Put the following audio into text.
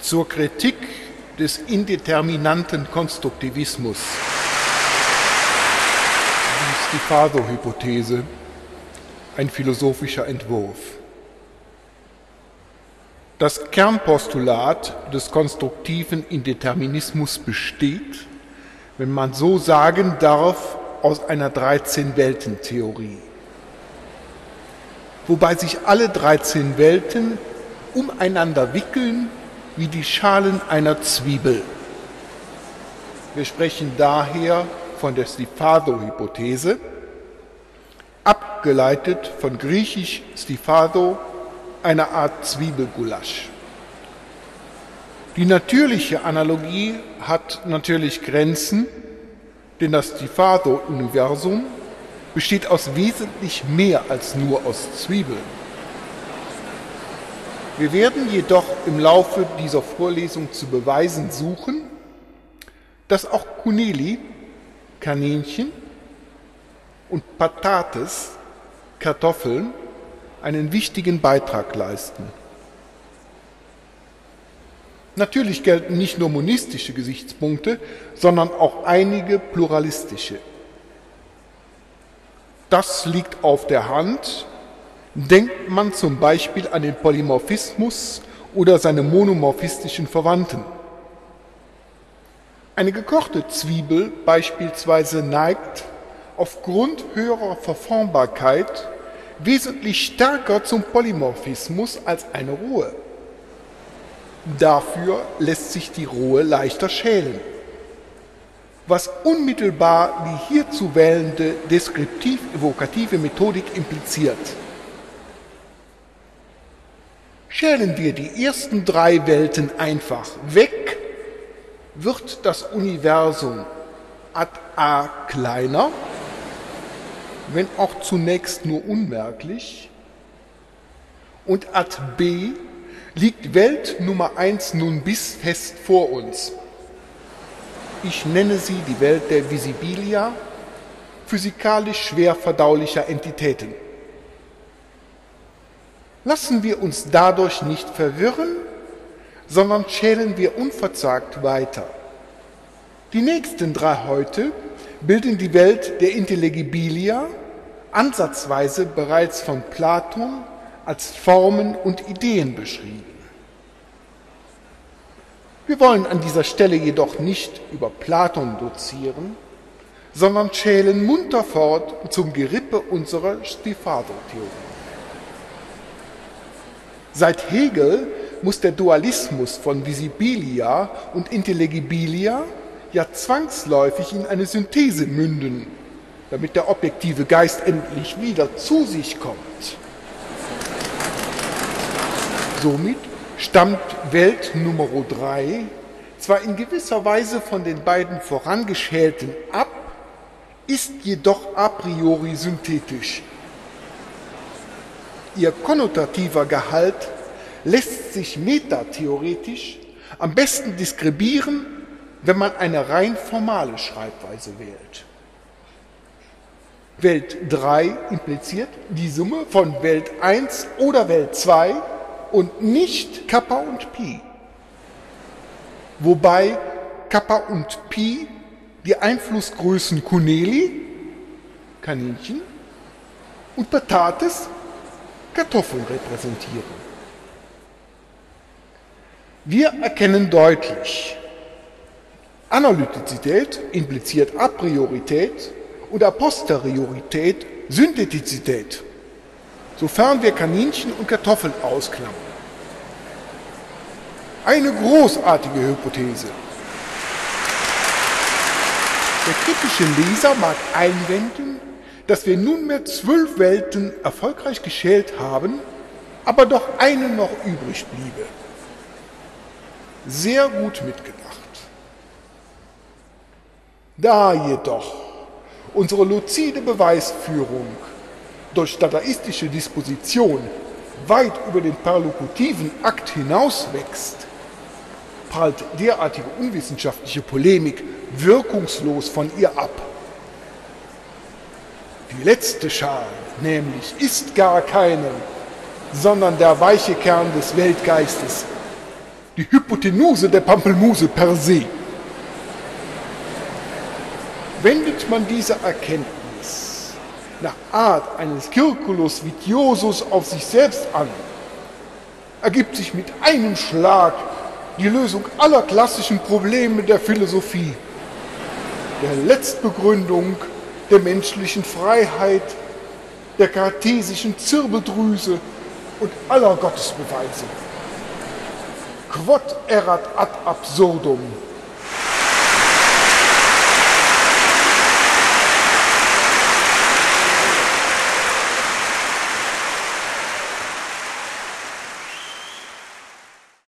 zur Kritik des indeterminanten Konstruktivismus, die Stifado-Hypothese, ein philosophischer Entwurf. Das Kernpostulat des konstruktiven Indeterminismus besteht, wenn man so sagen darf, aus einer 13-Welten-Theorie, wobei sich alle 13 Welten umeinander wickeln wie die Schalen einer Zwiebel. Wir sprechen daher von der Stifado-Hypothese, abgeleitet von griechisch Stifado, einer Art Zwiebelgulasch. Die natürliche Analogie hat natürlich Grenzen, denn das Stifado-Universum besteht aus wesentlich mehr als nur aus Zwiebeln. Wir werden jedoch im Laufe dieser Vorlesung zu beweisen suchen, dass auch Kuneli, Kaninchen, und Patates, Kartoffeln, einen wichtigen Beitrag leisten. Natürlich gelten nicht nur monistische Gesichtspunkte, sondern auch einige pluralistische. Das liegt auf der Hand, denkt man zum Beispiel an den Polymorphismus oder seine monomorphistischen Verwandten. Eine gekochte Zwiebel beispielsweise neigt aufgrund höherer Verformbarkeit wesentlich stärker zum Polymorphismus als eine rohe. Dafür lässt sich die rohe leichter schälen, was unmittelbar die hier zu wählende deskriptiv-evokative Methodik impliziert. Schälen wir die ersten 3 Welten einfach weg, wird das Universum ad a kleiner, wenn auch zunächst nur unmerklich, und ad b liegt Welt Nummer 1 nun bis fest vor uns. Ich nenne sie die Welt der Visibilia, physikalisch schwer verdaulicher Entitäten. Lassen wir uns dadurch nicht verwirren, sondern schälen wir unverzagt weiter. Die nächsten 3 heute bilden die Welt der Intelligibilia, ansatzweise bereits von Platon als Formen und Ideen beschrieben. Wir wollen an dieser Stelle jedoch nicht über Platon dozieren, sondern schälen munter fort zum Gerippe unserer Stifado-Theorie. Seit Hegel muss der Dualismus von Visibilia und Intelligibilia ja zwangsläufig in eine Synthese münden, damit der objektive Geist endlich wieder zu sich kommt. Somit stammt Welt Nummer 3 zwar in gewisser Weise von den beiden vorangeschälten ab, ist jedoch a priori synthetisch. Ihr konnotativer Gehalt lässt sich metatheoretisch am besten deskribieren, wenn man eine rein formale Schreibweise wählt. Welt 3 impliziert die Summe von Welt 1 oder Welt 2 und nicht Kappa und Pi. Wobei Kappa und Pi die Einflussgrößen Kuneli, Kaninchen, und Patates, Kartoffeln repräsentieren. Wir erkennen deutlich, Analytizität impliziert Apriorität und a posteriorität Synthetizität, sofern wir Kaninchen und Kartoffeln ausklammern. Eine großartige Hypothese. Der kritische Leser mag einwenden, dass wir nunmehr 12 Welten erfolgreich geschält haben, aber doch eine noch übrig bliebe. Sehr gut mitgedacht. Da jedoch unsere luzide Beweisführung durch dadaistische Disposition weit über den perlokutiven Akt hinauswächst, prallt derartige unwissenschaftliche Polemik wirkungslos von ihr ab. Die letzte Schale nämlich ist gar keine, sondern der weiche Kern des Weltgeistes, die Hypotenuse der Pampelmuse per se. Wendet man diese Erkenntnis nach Art eines Circulus vitiosus auf sich selbst an, ergibt sich mit einem Schlag die Lösung aller klassischen Probleme der Philosophie, der Letztbegründung der menschlichen Freiheit, der kartesischen Zirbeldrüse und aller Gottesbeweise. Quod erat ad absurdum.